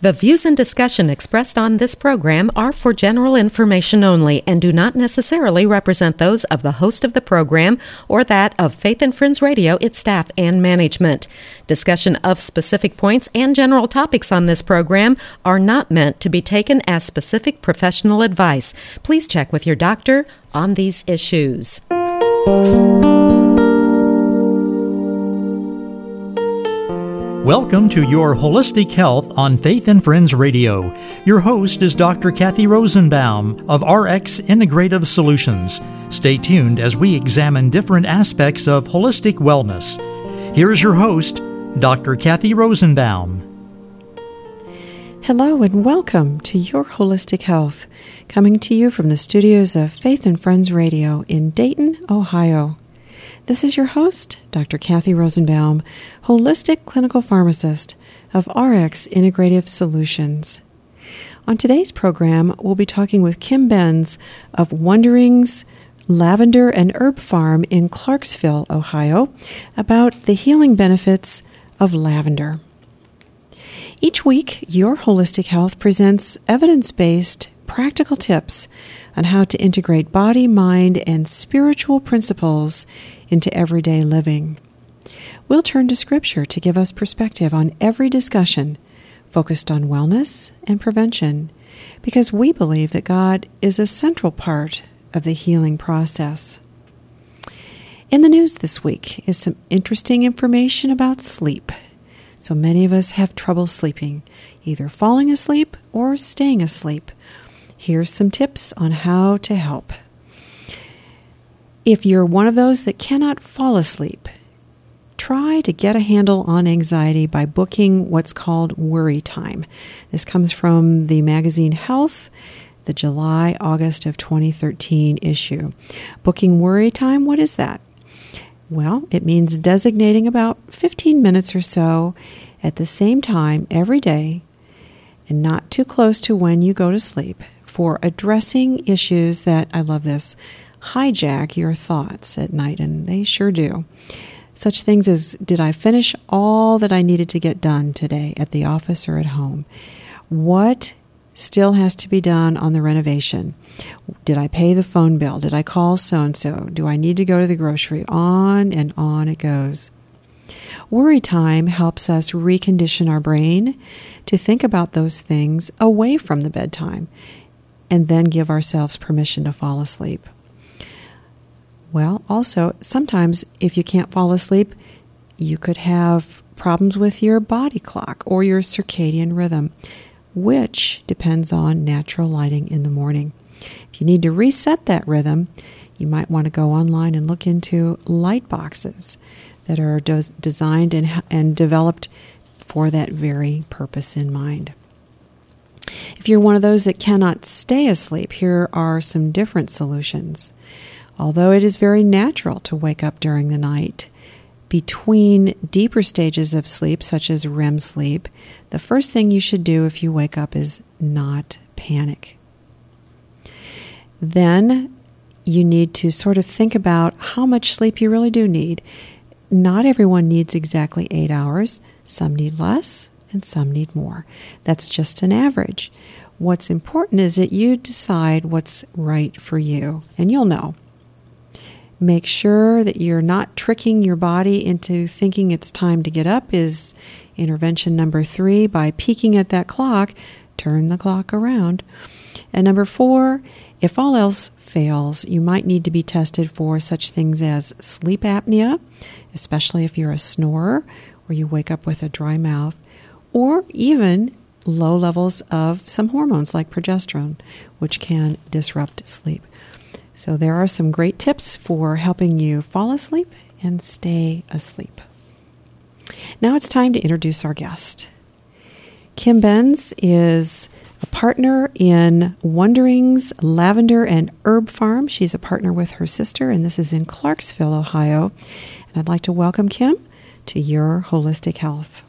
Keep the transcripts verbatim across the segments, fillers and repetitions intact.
The views and discussion expressed on this program are for general information only and do not necessarily represent those of the host of the program or that of Faith and Friends Radio, its staff, and management. Discussion of specific points and general topics on this program are not meant to be taken as specific professional advice. Please check with your doctor on these issues. Welcome to Your Holistic Health on Faith and Friends Radio. Your host is Doctor Kathy Rosenbaum of R X Integrative Solutions. Stay tuned as we examine different aspects of holistic wellness. Here is your host, Doctor Kathy Rosenbaum. Hello and welcome to Your Holistic Health, coming to you from the studios of Faith and Friends Radio in Dayton, Ohio. This is your host, Doctor Kathy Rosenbaum, holistic clinical pharmacist of R X Integrative Solutions. On today's program, we'll be talking with Kim Benz of Wonderings Lavender and Herb Farm in Clarksville, Ohio, about the healing benefits of lavender. Each week, Your Holistic Health presents evidence-based practical tips on how to integrate body, mind, and spiritual principles into everyday living. We'll turn to Scripture to give us perspective on every discussion focused on wellness and prevention, because we believe that God is a central part of the healing process. In the news this week is some interesting information about sleep. So many of us have trouble sleeping, either falling asleep or staying asleep. Here's some tips on how to help. If you're one of those that cannot fall asleep, try to get a handle on anxiety by booking what's called worry time. This comes from the magazine Health, the July-August of twenty thirteen issue. Booking worry time, what is that? Well, it means designating about fifteen minutes or so at the same time every day, and not too close to when you go to sleep, for addressing issues that, I love this, hijack your thoughts at night, and they sure do. Such things as, did I finish all that I needed to get done today at the office or at home? What still has to be done on the renovation? Did I pay the phone bill? Did I call so-and-so? Do I need to go to the grocery? On and on it goes. Worry time helps us recondition our brain to think about those things away from the bedtime and then give ourselves permission to fall asleep. Well, also, sometimes if you can't fall asleep, you could have problems with your body clock or your circadian rhythm, which depends on natural lighting in the morning. If you need to reset that rhythm, you might want to go online and look into light boxes that are des- designed and, and developed for that very purpose in mind. If you're one of those that cannot stay asleep, here are some different solutions. Although it is very natural to wake up during the night, between deeper stages of sleep, such as R E M sleep, the first thing you should do if you wake up is not panic. Then you need to sort of think about how much sleep you really do need. Not everyone needs exactly eight hours. Some need less and some need more. That's just an average. What's important is that you decide what's right for you, and you'll know. Make sure that you're not tricking your body into thinking it's time to get up is intervention number three. By peeking at that clock, turn the clock around. And number four, if all else fails, you might need to be tested for such things as sleep apnea, especially if you're a snorer or you wake up with a dry mouth, or even low levels of some hormones like progesterone, which can disrupt sleep. So there are some great tips for helping you fall asleep and stay asleep. Now it's time to introduce our guest. Kim Benz is a partner in Wonderings Lavender and Herb Farm. She's a partner with her sister, and this is in Clarksville, Ohio. And I'd like to welcome Kim to Your Holistic Health.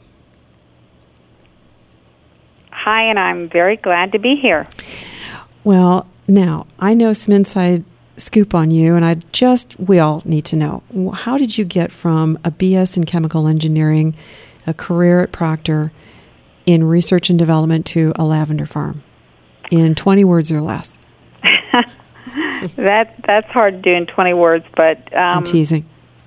Hi, and I'm very glad to be here. Well, now, I know some inside scoop on you, and I just, we all need to know, how did you get from a B S in chemical engineering, a career at Procter, in research and development to a lavender farm in twenty words or less? that that's hard to do in twenty words, but um, I'm teasing.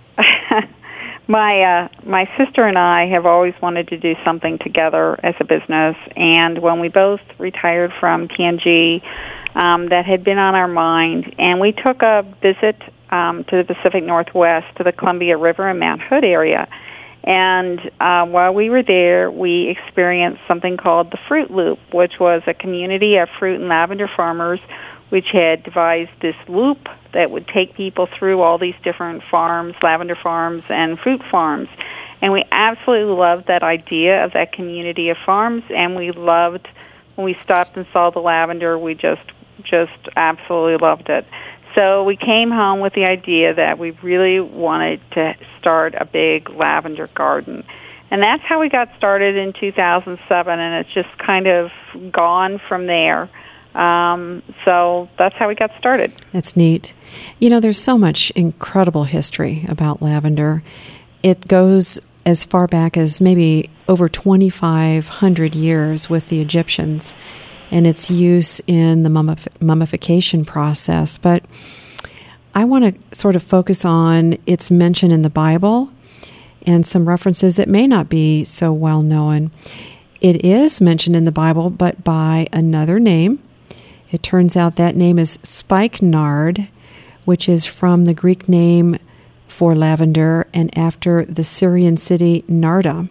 my uh, my sister and I have always wanted to do something together as a business, and when we both retired from T N G, um, that had been on our mind, and we took a visit um, to the Pacific Northwest, to the Columbia River and Mount Hood area. And uh, while we were there, we experienced something called the Fruit Loop, which was a community of fruit and lavender farmers which had devised this loop that would take people through all these different farms, lavender farms and fruit farms. And we absolutely loved that idea of that community of farms, and we loved, when we stopped and saw the lavender, we just, just absolutely loved it. So we came home with the idea that we really wanted to start a big lavender garden. And that's how we got started in two thousand seven, and it's just kind of gone from there. Um, so that's how we got started. That's neat. You know, there's so much incredible history about lavender. It goes as far back as maybe over twenty-five hundred years with the Egyptians and its use in the mummif- mummification process. But I want to sort of focus on its mention in the Bible and some references that may not be so well known. It is mentioned in the Bible, but by another name. It turns out that name is spikenard, which is from the Greek name for lavender and after the Syrian city Narda.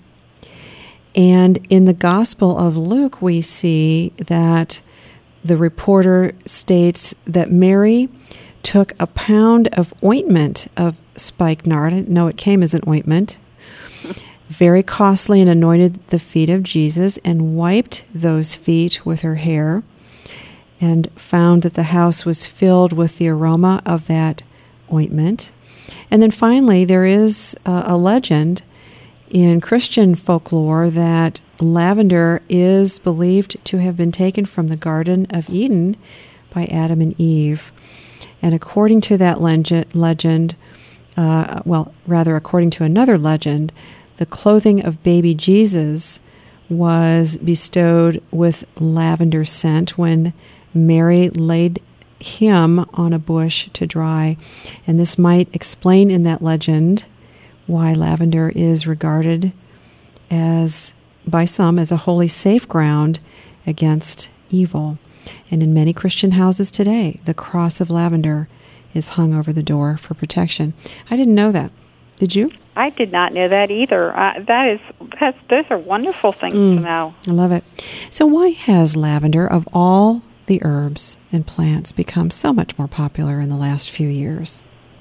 And in the Gospel of Luke, we see that the reporter states that Mary took a pound of ointment of spikenard. I didn't know it came as an ointment. Very costly, and anointed the feet of Jesus and wiped those feet with her hair, and found that the house was filled with the aroma of that ointment. And then finally, there is uh, a legend in Christian folklore that lavender is believed to have been taken from the Garden of Eden by Adam and Eve. And according to that legend, uh, well, rather according to another legend, the clothing of baby Jesus was bestowed with lavender scent when Mary laid him on a bush to dry. And this might explain in that legend why lavender is regarded as, by some, as a holy safe ground against evil. And in many Christian houses today, the cross of lavender is hung over the door for protection. I didn't know that. Did you? I did not know that either. Uh, that is, that's, those are wonderful things mm, to know. I love it. So why has lavender, of all the herbs and plants, become so much more popular in the last few years?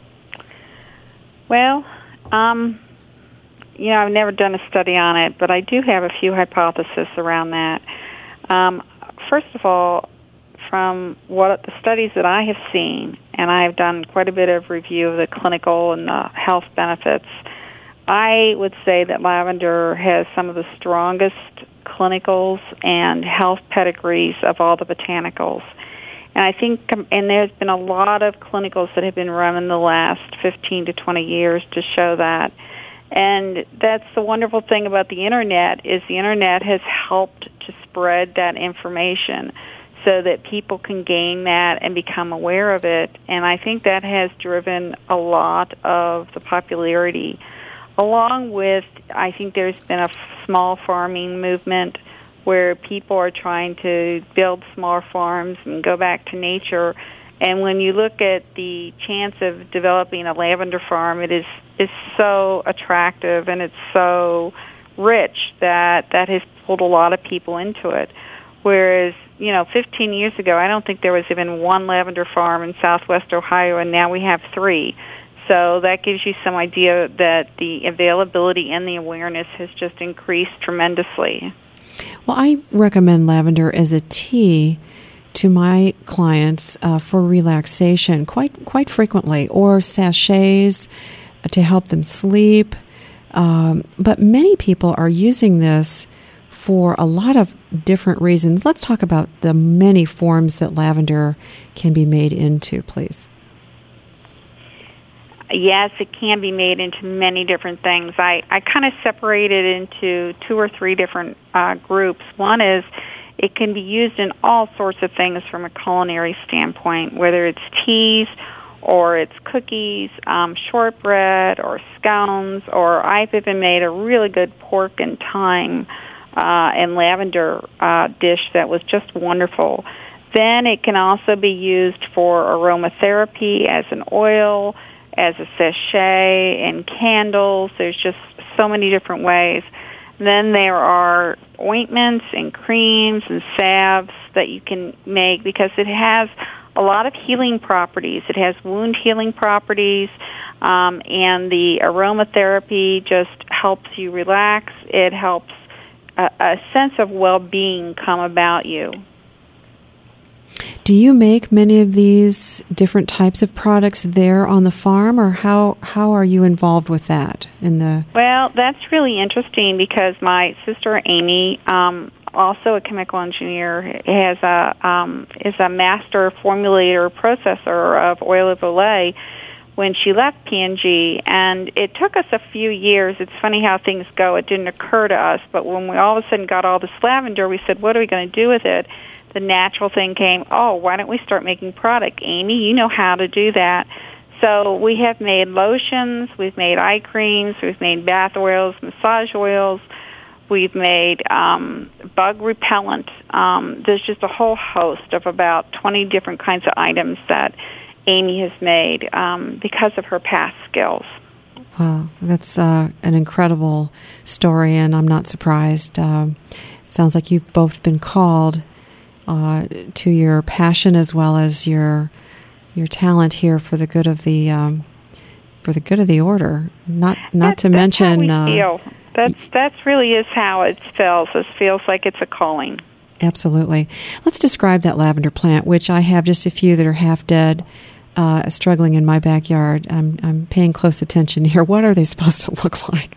Well, um, you know, I've never done a study on it, but I do have a few hypotheses around that. Um, first of all, from what the studies that I have seen, and I have done quite a bit of review of the clinical and the health benefits, I would say that lavender has some of the strongest clinicals and health pedigrees of all the botanicals. And I think, and there's been a lot of clinicals that have been run in the last fifteen to twenty years to show that. And that's the wonderful thing about the Internet, is the Internet has helped to spread that information so that people can gain that and become aware of it. And I think that has driven a lot of the popularity. Along with, I think there's been a small farming movement where people are trying to build small farms and go back to nature. And when you look at the chance of developing a lavender farm, it is is so attractive and it's so rich that that has pulled a lot of people into it. Whereas, you know, fifteen years ago, I don't think there was even one lavender farm in southwest Ohio, and now we have three. So that gives you some idea that the availability and the awareness has just increased tremendously. Well, I recommend lavender as a tea to my clients uh, for relaxation quite quite frequently, or sachets to help them sleep. Um, but many people are using this for a lot of different reasons. Let's talk about the many forms that lavender can be made into, please. yes, it can be made into many different things. I, I kind of separate it into two or three different uh, groups. One is it can be used in all sorts of things from a culinary standpoint, whether it's teas or it's cookies, um, shortbread, or scones, or I've even made a really good pork and thyme uh, and lavender uh, dish that was just wonderful. Then it can also be used for aromatherapy as an oil, as a sachet, in candles. There's just so many different ways. Then there are ointments and creams and salves that you can make because it has a lot of healing properties. It has wound healing properties, um, and the aromatherapy just helps you relax. It helps a, a sense of well-being come about you. Do you make many of these different types of products there on the farm, or how how are you involved with that in the? Well, that's really interesting because my sister Amy, um, also a chemical engineer, has a um, is a master formulator processor of oil of Olay when she left P and G, and it took us a few years. It's funny how things go. It didn't occur to us, but when we all of a sudden got all this lavender, we said, "What are we going to do with it?" The natural thing came, oh, why don't we start making product? Amy, you know how to do that. So we have made lotions, we've made eye creams, we've made bath oils, massage oils, we've made um, bug repellent. Um, there's just a whole host of about twenty different kinds of items that Amy has made um, because of her past skills. Wow, that's uh, an incredible story, and I'm not surprised. Uh, it sounds like you've both been called Uh, to your passion as well as your your talent here for the good of the um, for the good of the order. Not not that's, to that's mention. How we uh, feel. That's that's really is how it feels. It feels like it's a calling. Absolutely. Let's describe that lavender plant, which I have just a few that are half dead, uh, struggling in my backyard. I'm I'm paying close attention here. What are they supposed to look like?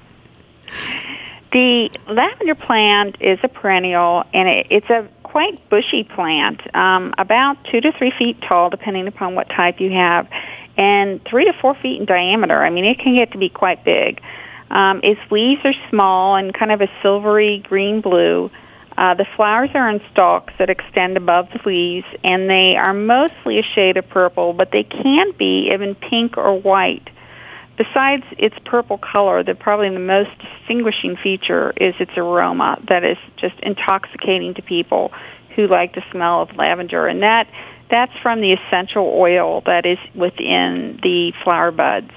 The lavender plant is a perennial, and it, it's a quite bushy plant, um, about two to three feet tall, depending upon what type you have, and three to four feet in diameter. I mean, it can get to be quite big. Um, its leaves are small and kind of a silvery green-blue. Uh, the flowers are in stalks that extend above the leaves, and they are mostly a shade of purple, but they can be even pink or white. Besides its purple color, the probably the most distinguishing feature is its aroma that is just intoxicating to people who like the smell of lavender. And that that's from the essential oil that is within the flower buds.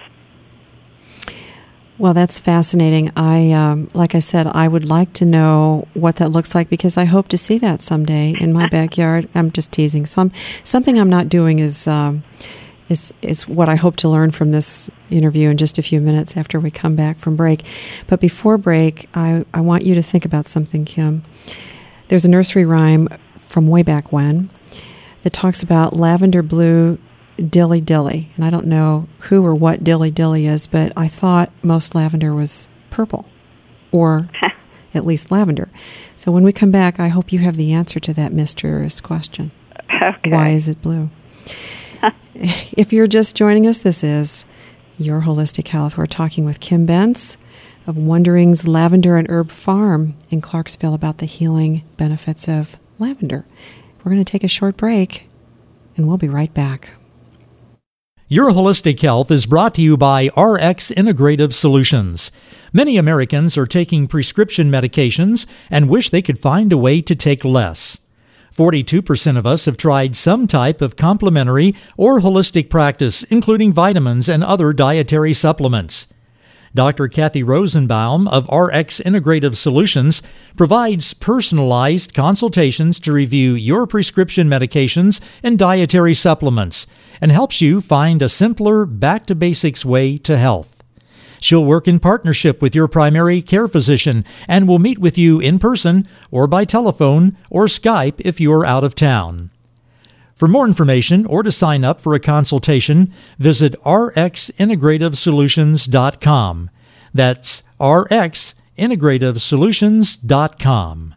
Well, that's fascinating. I, um, like I said, I would like to know what that looks like because I hope to see that someday in my backyard. I'm just teasing. Some something I'm not doing is. Um, Is, is what I hope to learn from this interview in just a few minutes after we come back from break. But before break, I, I want you to think about something, Kim. There's a nursery rhyme from way back when that talks about lavender blue dilly dilly. And I don't know who or what dilly dilly is, but I thought most lavender was purple, or at least lavender. So when we come back, I hope you have the answer to that mysterious question. Okay. Why is it blue? If you're just joining us, this is Your Holistic Health. We're talking with Kim Bentz of Wondering's Lavender and Herb Farm in Clarksville about the healing benefits of lavender. We're going to take a short break, and we'll be right back. Your Holistic Health is brought to you by R X Integrative Solutions. Many Americans are taking prescription medications and wish they could find a way to take less. forty-two percent of us have tried some type of complementary or holistic practice, including vitamins and other dietary supplements. Doctor Kathy Rosenbaum of R X Integrative Solutions provides personalized consultations to review your prescription medications and dietary supplements and helps you find a simpler, back-to-basics way to health. She'll work in partnership with your primary care physician and will meet with you in person or by telephone or Skype if you're out of town. For more information or to sign up for a consultation, visit r x integrative solutions dot com. That's r x integrative solutions dot com.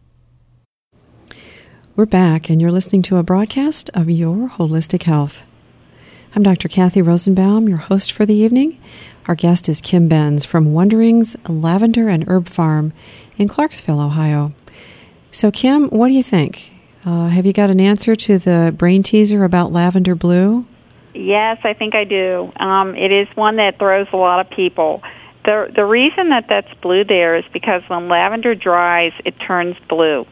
We're back, and you're listening to a broadcast of Your Holistic Health. I'm Doctor Kathy Rosenbaum, your host for the evening. Our guest is Kim Benz from Wondering's Lavender and Herb Farm in Clarksville, Ohio. So, Kim, what do you think? Uh, have you got an answer to the brain teaser about lavender blue? Yes, I think I do. Um, it is one that throws a lot of people. The the reason that that's blue there is because when lavender dries, it turns blue.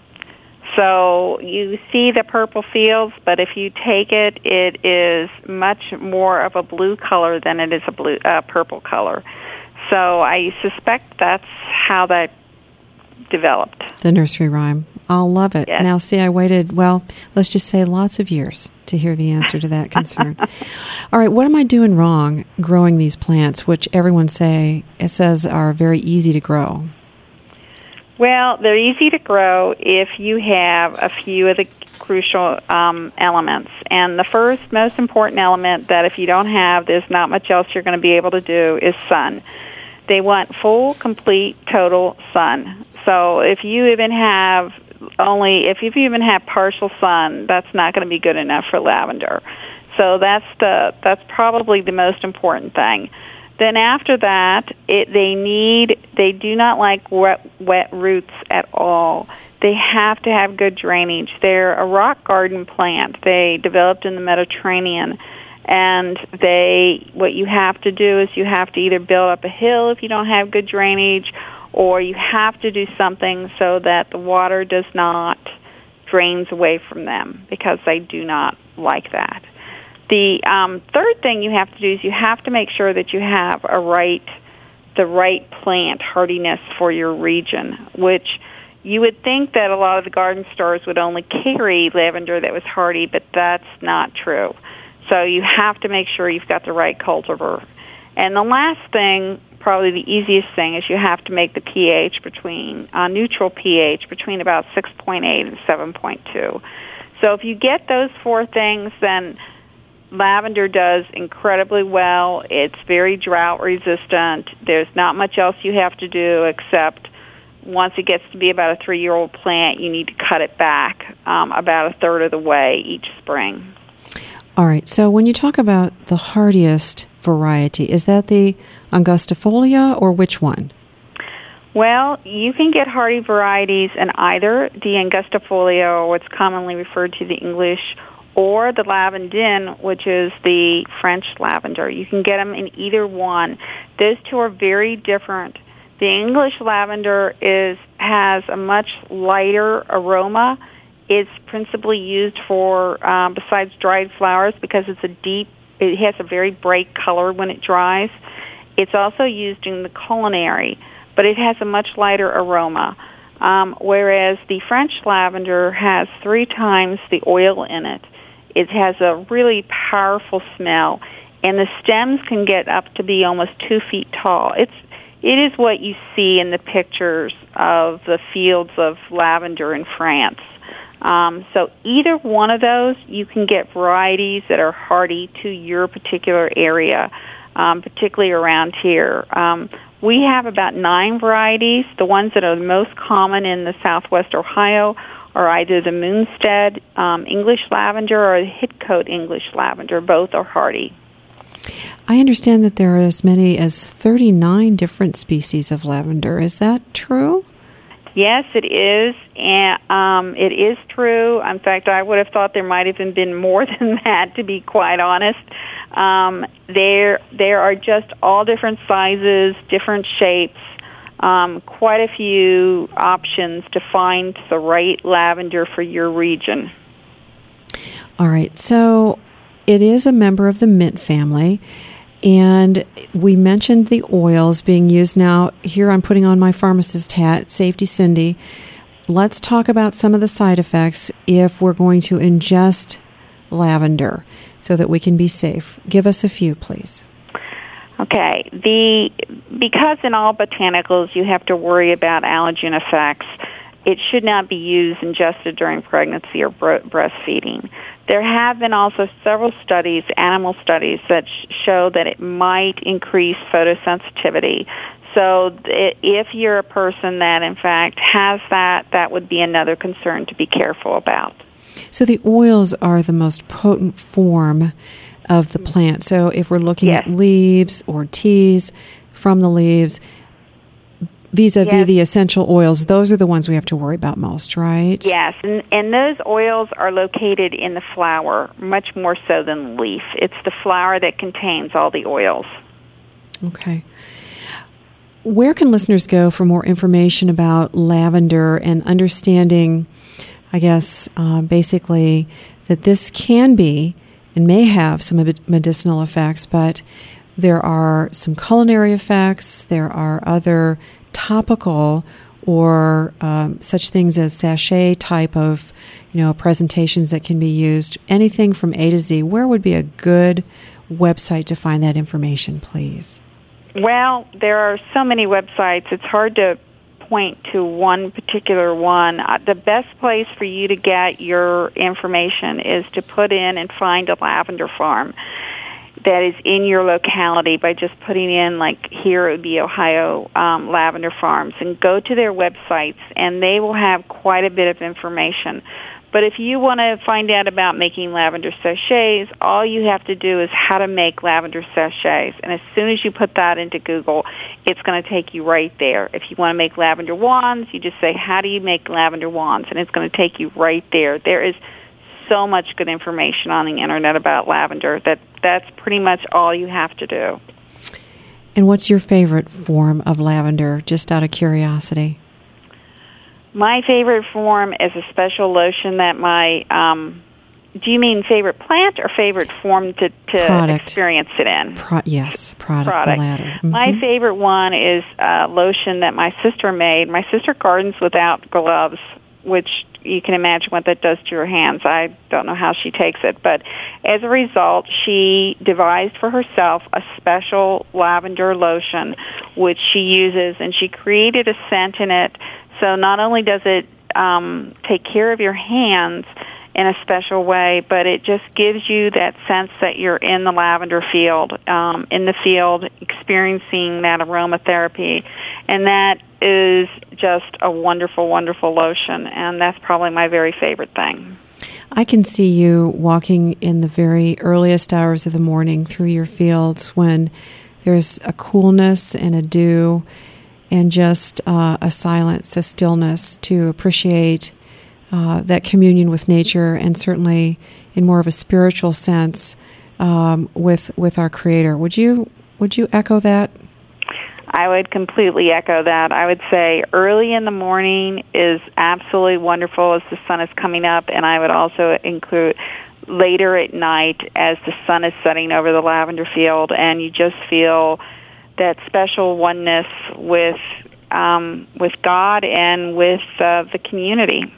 So you see the purple fields, but if you take it, it is much more of a blue color than it is a blue uh, purple color. So I suspect that's how that developed. The nursery rhyme. I'll love it. Yes. Now, see, I waited, well, let's just say lots of years to hear the answer to that concern. All right, what am I doing wrong growing these plants, which everyone say it says are very easy to grow? Well, they're easy to grow if you have a few of the crucial um, elements. And the first, most important element that if you don't have, there's not much else you're going to be able to do is sun. They want full, complete, total sun. So if you even have only, if you even have partial sun, that's not going to be good enough for lavender. So that's the that's probably the most important thing. Then after that, it, they need, they do not like wet, wet roots at all. They have to have good drainage. They're a rock garden plant. They developed in the Mediterranean. And they, what you have to do is you have to either build up a hill if you don't have good drainage, or you have to do something so that the water does not drains away from them, because they do not like that. The um, third thing you have to do is you have to make sure that you have a right, the right plant hardiness for your region, which you would think that a lot of the garden stores would only carry lavender that was hardy, but that's not true. So you have to make sure you've got the right cultivar. And the last thing, probably the easiest thing, is you have to make the pH between, uh, neutral pH between about six point eight and seven point two. So if you get those four things, then lavender does incredibly well. It's very drought resistant. There's not much else you have to do except once it gets to be about a three-year-old plant, you need to cut it back um, about a third of the way each spring. All right, so when you talk about the hardiest variety, is that the angustifolia or which one? Well, you can get hardy varieties in either the angustifolia, or what's commonly referred to the English, or the lavandin, which is the French lavender. You can get them in either one. Those two are very different. The English lavender is has a much lighter aroma. It's principally used for, um, besides dried flowers, because it's a deep, it has a very bright color when it dries. It's also used in the culinary, but it has a much lighter aroma. Um, whereas the French lavender has three times the oil in it. It has a really powerful smell, and the stems can get up to be almost two feet tall. It's it is what you see in the pictures of the fields of lavender in France. Um, so either one of those, you can get varieties that are hardy to your particular area, um, particularly around here. Um, we have about nine varieties. The ones that are the most common in the southwest Ohio are either the Moonstead um, English lavender or the Hitcoat English lavender. Both are hardy. I understand that there are as many as thirty-nine different species of lavender. Is that true? Yes, it is, and um, it is true. In fact, I would have thought there might have even been more than that, to be quite honest. Um, there, there are just all different sizes, different shapes, um, quite a few options to find the right lavender for your region. All right, so it is a member of the mint family. And we mentioned the oils being used. Now, here I'm putting on my pharmacist hat, Safety Cindy. Let's talk about some of the side effects if we're going to ingest lavender so that we can be safe. Give us a few, please. Okay. The because in all botanicals you have to worry about allergen effects, it should not be used ingested during pregnancy or bre- breastfeeding. There have been also several studies, animal studies, that sh- show that it might increase photosensitivity. So th- if you're a person that, in fact, has that, that would be another concern to be careful about. So the oils are the most potent form of the plant. So if we're looking Yes. at leaves or teas from the leaves, vis-a-vis Yes. the essential oils, those are the ones we have to worry about most, right? Yes, and, and those oils are located in the flower, much more so than the leaf. It's the flower that contains all the oils. Okay. Where can listeners go for more information about lavender and understanding, I guess, uh, basically that this can be and may have some med- medicinal effects, but there are some culinary effects, there are other topical or um, such things as sachet type of, you know, presentations that can be used, anything from A to Z. Where would be a good website to find that information, please? Well, there are so many websites, it's hard to point to one particular one. Uh, the best place for you to get your information is to put in and find a lavender farm that is in your locality by just putting in, like here it would be Ohio um, Lavender Farms, and go to their websites, and they will have quite a bit of information. But if you want to find out about making lavender sachets, all you have to do is how to make lavender sachets. And as soon as you put that into Google, it's going to take you right there. If you want to make lavender wands, you just say, how do you make lavender wands? And it's going to take you right there. There is so much good information on the internet about lavender that that's pretty much all you have to do. And what's your favorite form of lavender, just out of curiosity? My favorite form is a special lotion that my, um, do you mean favorite plant or favorite form to, to Product. experience it in? Pro- yes, product, Product. the latter. Mhm. My favorite one is a lotion that my sister made. My sister gardens without gloves, which you can imagine what that does to your hands. I don't know how she takes it, but as a result, she devised for herself a special lavender lotion, which she uses, and she created a scent in it. So not only does it um, take care of your hands in a special way, but it just gives you that sense that you're in the lavender field, um, in the field, experiencing that aromatherapy. And that is just a wonderful, wonderful lotion, and that's probably my very favorite thing. I can see you walking in the very earliest hours of the morning through your fields when there's a coolness and a dew and just uh, a silence, a stillness to appreciate uh, that communion with nature, and certainly in more of a spiritual sense um, with with our Creator. Would you would you echo that? I would completely echo that. I would say early in the morning is absolutely wonderful as the sun is coming up, and I would also include later at night as the sun is setting over the lavender field, and you just feel that special oneness with um, with God and with uh, the community.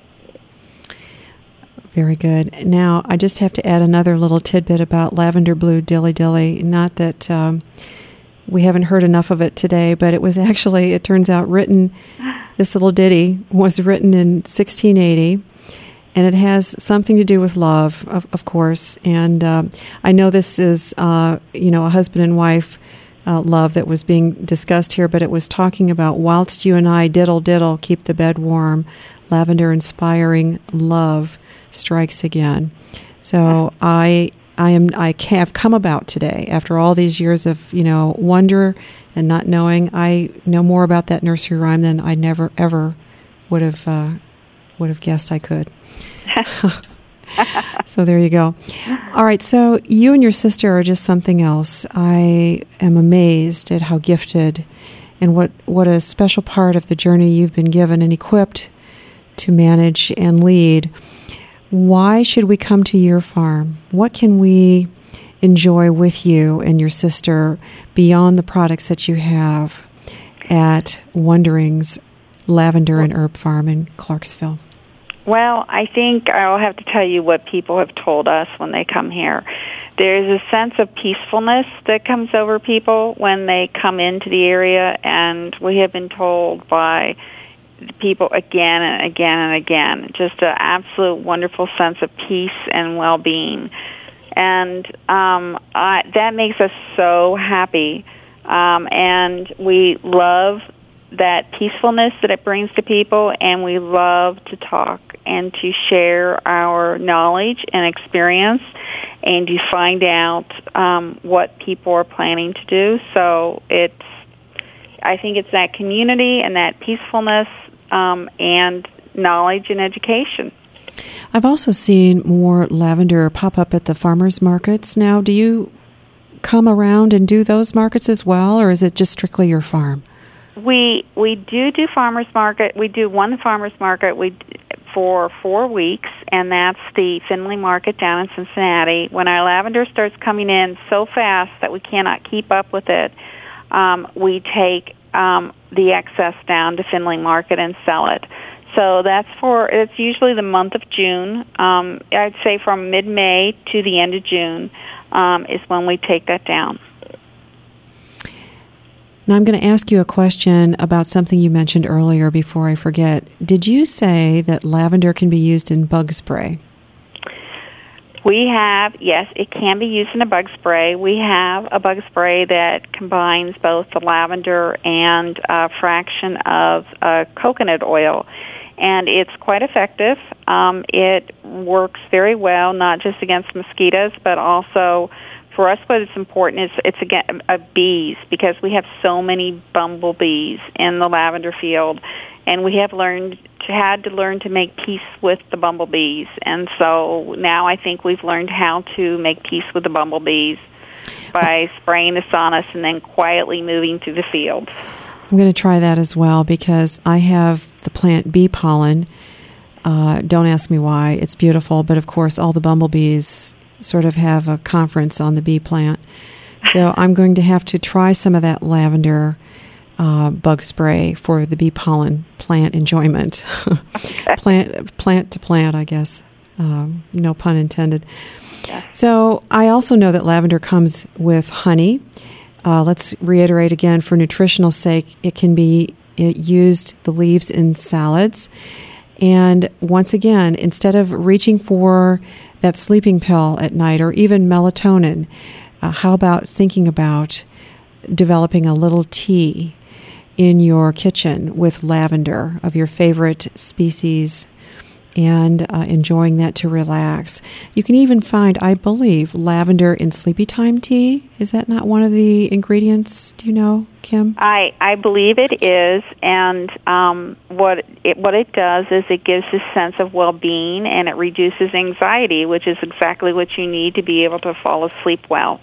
Very good. Now, I just have to add another little tidbit about lavender blue dilly dilly. Not that um, we haven't heard enough of it today, but it was actually, it turns out, written, this little ditty was written in sixteen eighty, and it has something to do with love, of, of course. And um, I know this is, uh, you know, a husband and wife uh, love that was being discussed here, but it was talking about, whilst you and I diddle diddle, keep the bed warm, lavender inspiring love strikes again. So I I am I have come about today after all these years of, you know, wonder and not knowing. I know more about that nursery rhyme than I never ever would have uh, would have guessed I could. So there you go. All right, so you and your sister are just something else. I am amazed at how gifted and what what a special part of the journey you've been given and equipped to manage and lead. Why should we come to your farm? What can we enjoy with you and your sister beyond the products that you have at Wondering's Lavender and Herb Farm in Clarksville? Well, I think I'll have to tell you what people have told us when they come here. There's a sense of peacefulness that comes over people when they come into the area, and we have been told by people again and again and again, just an absolute wonderful sense of peace and well-being. And um, I, that makes us so happy. Um, and we love that peacefulness that it brings to people, and we love to talk and to share our knowledge and experience and to find out um, what people are planning to do. So it's, I think it's that community and that peacefulness um, and knowledge and education. I've also seen more lavender pop up at the farmers markets now. Do you come around and do those markets as well, or is it just strictly your farm? We we do do farmers market. We do one farmers market we for four weeks, and that's the Finley Market down in Cincinnati. When our lavender starts coming in so fast that we cannot keep up with it, um, we take um, the excess down to Finley Market and sell it. So that's for, it's usually the month of June. Um, I'd say from mid-May to the end of June um, is when we take that down. Now I'm going to ask you a question about something you mentioned earlier before I forget. Did you say that lavender can be used in bug spray? We have, yes, it can be used in a bug spray. We have a bug spray that combines both the lavender and a fraction of uh, coconut oil, and it's quite effective. Um, it works very well, not just against mosquitoes, but also for us, what is important is it's again uh, bees, because we have so many bumblebees in the lavender field, and we have learned to, had to learn to make peace with the bumblebees. And so now I think we've learned how to make peace with the bumblebees by spraying the Sonus and then quietly moving through the fields. I'm going to try that as well, because I have the plant bee pollen. Uh, don't ask me why. It's beautiful, but of course all the bumblebees sort of have a conference on the bee plant. So I'm going to have to try some of that lavender uh, bug spray for the bee pollen plant enjoyment. plant plant to plant, I guess. Um, no pun intended. So I also know that lavender comes with honey. Uh, let's reiterate again, for nutritional sake, it can be it used, the leaves, in salads. And once again, instead of reaching for that sleeping pill at night or even melatonin, uh, how about thinking about developing a little tea in your kitchen with lavender of your favorite species and uh, enjoying that to relax. You can even find, I believe, lavender in sleepy time tea. Is that not one of the ingredients? Do you know, Kim? I, I believe it is, and um, what it, what it does is it gives a sense of well-being, and it reduces anxiety, which is exactly what you need to be able to fall asleep well.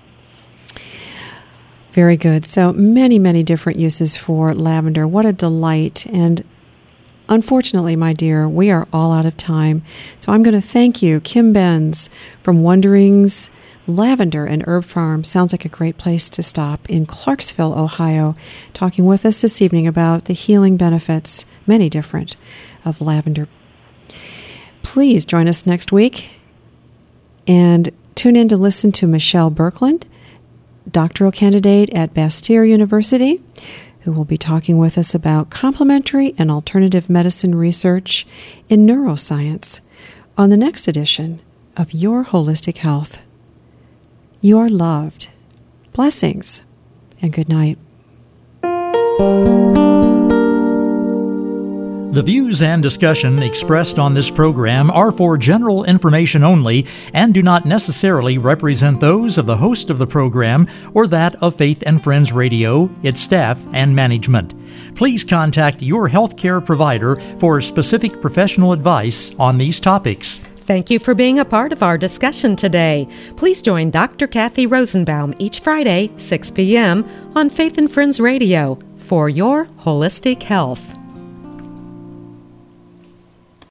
Very good. So many, many different uses for lavender. What a delight. And unfortunately, my dear, we are all out of time. So I'm going to thank you, Kim Benz from Wondering's Lavender and Herb Farm. Sounds like a great place to stop in Clarksville, Ohio, talking with us this evening about the healing benefits, many different, of lavender. Please join us next week and tune in to listen to Michelle Birkland, doctoral candidate at Bastyr University, who will be talking with us about complementary and alternative medicine research in neuroscience on the next edition of Your Holistic Health. You are loved. Blessings and good night. The views and discussion expressed on this program are for general information only and do not necessarily represent those of the host of the program or that of Faith and Friends Radio, its staff, and management. Please contact your healthcare provider for specific professional advice on these topics. Thank you for being a part of our discussion today. Please join Doctor Kathy Rosenbaum each Friday, six p.m. on Faith and Friends Radio for Your Holistic Health.